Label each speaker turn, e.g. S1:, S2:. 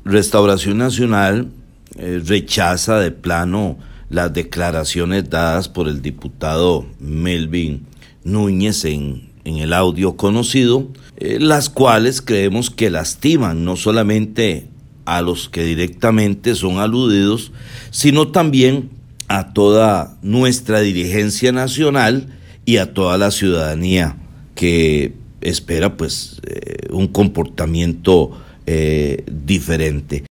S1: Restauración Nacional rechaza de plano las declaraciones dadas por el diputado Melvin Núñez en el audio conocido, las cuales creemos que lastiman no solamente a los que directamente son aludidos, sino también a toda nuestra dirigencia nacional y a toda la ciudadanía que espera un comportamiento diferente.